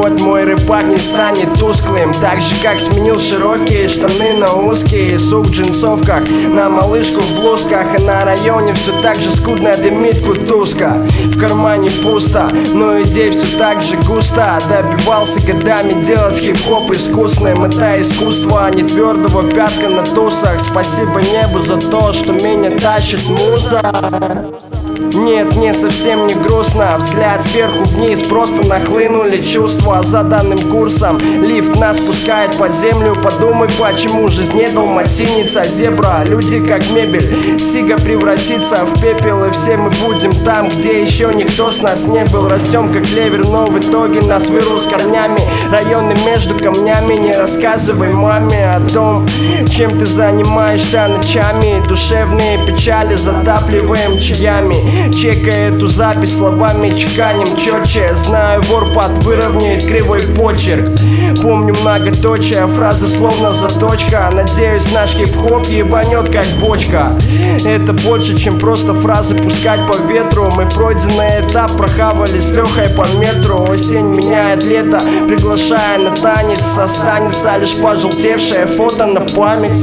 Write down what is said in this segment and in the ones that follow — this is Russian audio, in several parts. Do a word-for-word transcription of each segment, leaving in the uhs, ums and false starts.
год мой рэпак не станет тусклым. Так же как сменил широкие штаны на узкие, сук в джинсовках, на малышку в блузках. И на районе все так же скудно дымит кутузка. В кармане пусто, но идей все так же густо. Добивался годами делать хип-хоп искусным. Это искусство, а не твердого пятка на тусах. Спасибо небу за то, что меня тащит муза. Нет, мне совсем не грустно. Взгляд сверху вниз, просто нахлынули чувства. За данным курсом лифт нас спускает под землю. Подумай, почему жизнь не далматинец, зебра. Люди как мебель, сига превратится в пепел. И все мы будем там, где еще никто с нас не был. Растем как клевер, но в итоге нас вырос корнями. Районы между камнями. Не рассказывай маме о том, чем ты занимаешься ночами. Душевные печали затапливаем чаями. Чекай эту запись, словами чеканим четче. Знаю, ворпад выровняет кривой почерк. Помню многоточие, фразы словно заточка. Надеюсь, наш хип-хоп ебанет как бочка. Это больше, чем просто фразы пускать по ветру. Мы пройденный этап прохавали с Лехой по метру. Осень меняет лето, приглашая на танец. Останется лишь пожелтевшее фото на память.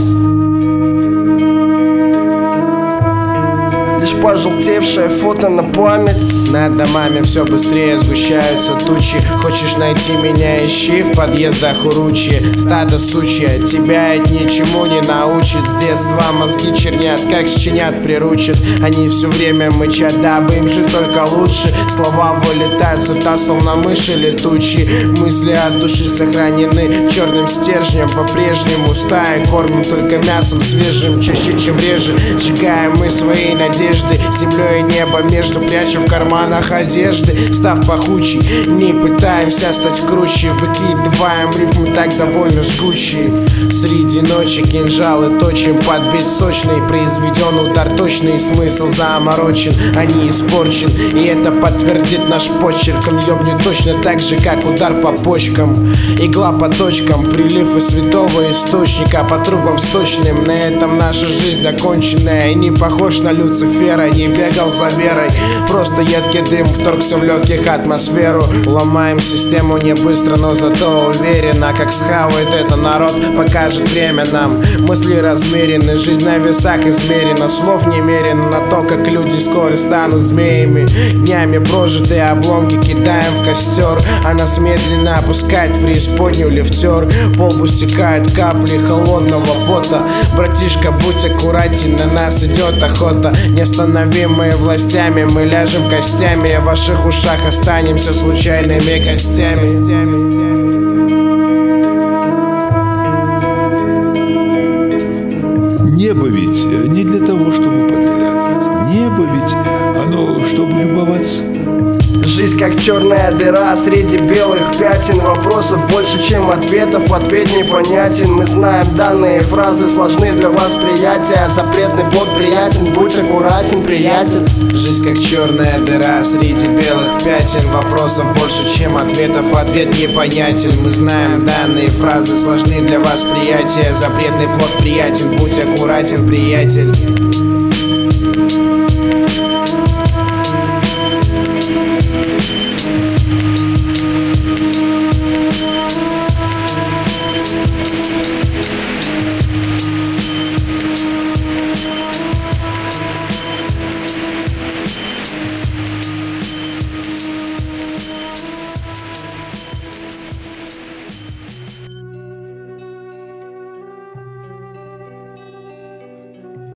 Пожелтевшее фото на память. Над домами все быстрее сгущаются тучи. Хочешь найти меня, ищи в подъездах у ручья. Стадо сучья, тебя это ничему не научит. С детства мозги чернят, как щенят приручат. Они все время мычат, дабы им жить только лучше. Слова вылетают сюда, словно мыши летучие. Мысли от души сохранены черным стержнем. По-прежнему стаи кормим только мясом свежим, чаще, чем реже. Сжигаем мы свои надежды. Землей и небо между прячем в карманах одежды. Став пахучий, не пытаемся стать круче. Выкидываем рифмы так довольно жгучие. Среди ночи кинжалы точим, подбить сочный. Произведен удар точный, смысл заморочен, а не испорчен. И это подтвердит наш почерк. Он ёбнет точно так же, как удар по почкам. Игла по точкам, прилив из святого источника. По трубам сточным, на этом наша жизнь оконченная. И не похож на Люцифера, не бегал за верой. Просто едкий дым вторгся в легких атмосферу. Ломаем систему не быстро, но зато уверенно. Как схавает это народ, покажет время нам. Мысли размерены, жизнь на весах измерена. Слов немерено на то, как люди скоро станут змеями. Днями прожитые обломки кидаем в костер, а нас медленно опускает в преисподнюю лифтер. По лбу стекают капли холодного пота. Братишка, будь аккуратен, на нас идет охота. Не остановимые властями, мы ляжем костями. В ваших ушах останемся случайными гостями. Небо ведь не для того, чтобы подглядывать. Небо ведь оно, чтобы любоваться. Жизнь как черная дыра среди белых пятен. Вопросов больше, чем ответов, ответ непонятен. Мы знаем, данные фразы сложны для восприятия. Запретный плод приятен, будь аккуратен, приятель. Жизнь как черная дыра среди белых пятен. Вопросов больше, чем ответов, ответ непонятен. Мы знаем, данные фразы сложны для восприятия. Запретный плод приятен, будь аккуратен, приятель.